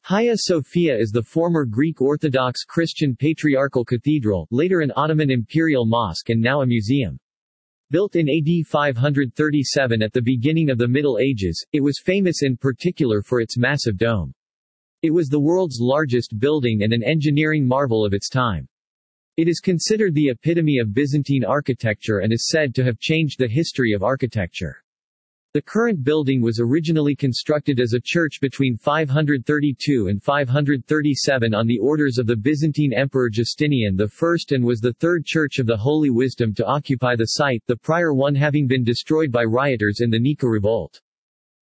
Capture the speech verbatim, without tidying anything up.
Hagia Sophia is the former Greek Orthodox Christian Patriarchal Cathedral, later an Ottoman imperial mosque and now a museum. Built in A D five thirty-seven at the beginning of the Middle Ages, it was famous in particular for its massive dome. It was the world's largest building and an engineering marvel of its time. It is considered the epitome of Byzantine architecture and is said to have changed the history of architecture. The current building was originally constructed as a church between five thirty-two and five thirty-seven on the orders of the Byzantine Emperor Justinian the First and was the third church of the Holy Wisdom to occupy the site, the prior one having been destroyed by rioters in the Nika Revolt.